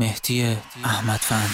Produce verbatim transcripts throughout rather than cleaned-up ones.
مهدی احمدفند.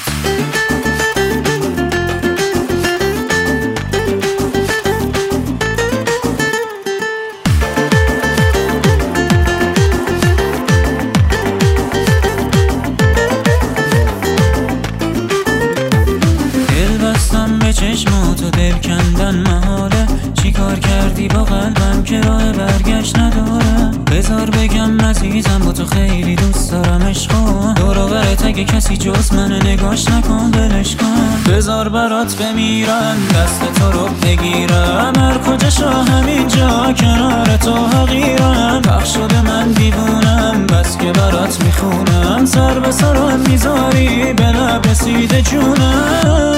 چشمات و دل کندن محاله، چی کار کردی با قلبم که راه برگشت نداره؟ بذار بگم عزیزم با تو خیلی دوست دارم عشقا، دور و برت اگه کسی جز من نگاش نکن ولش کن. بذار برات بمیرم دست تو رو بگیرم، هر کجا شا همینجا کنار تو حقیرم. بخش شده من دیوونم بس که برات میخونم، سر به سرم میذاری به لب رسیده جونم.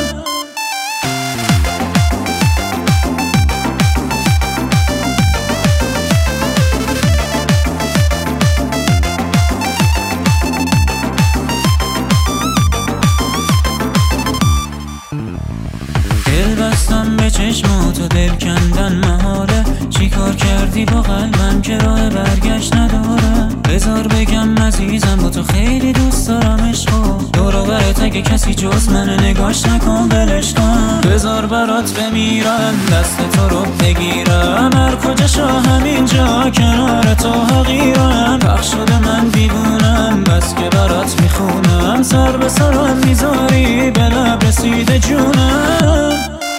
بستم به چشمات و دل کندن محاله، چی کار کردی با قلبم که راه برگشت نداره؟ بذار بگم عزیزم با تو خیلی دوست دارم عشقا، دور و برت اگه کسی جز من نگاش نکن ولش کن. بذار برات بمیرم دست تو رو بگیرم، هر کجا شا همینجا کنار تو حقیرم. بخش شده من دیوونم بس که برات میخونم، سر به سرم میذاری به لب رسیده جونم.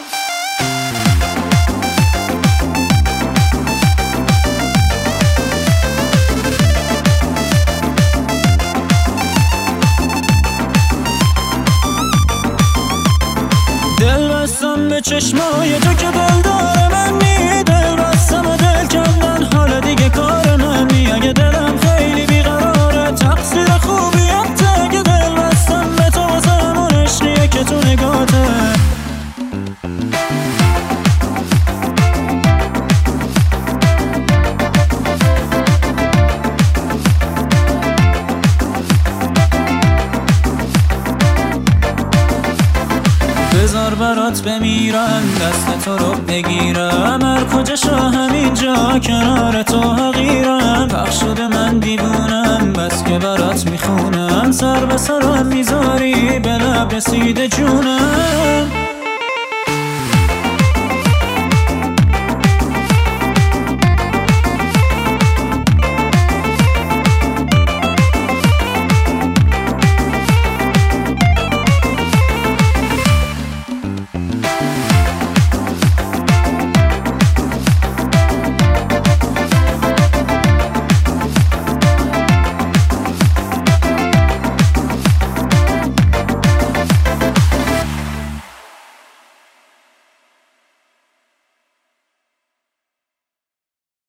دل بستم به چشمای تو که دل داره منی، دل بستم و دل کندن حالا دیگه کار منی. اگه دلم خیلی بیقراره تقصیر خوبیت، اگه دل بستم به تو واسه همون عشقیه که تو نگاته. بذار برات بمیرم دست تو رو بگیرم، هر کجا شا همینجا کنار تو حقیرم. بخش شده من دیوونم بس که برات میخونم، سر به سرم میذاری به لب رسیده جونم.